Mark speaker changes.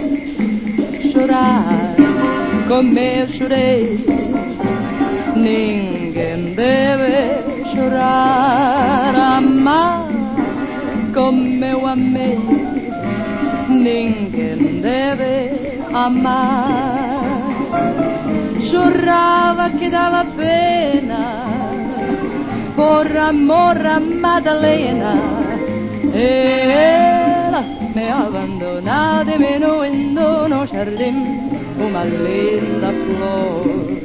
Speaker 1: chorar como eu chorei. Ninguém deve chorar, amar como eu amei. Ninguém deve amar. Chorava que dava pena por amor a Madalena, e ela me abandonada diminuindo no jardim uma linda flor.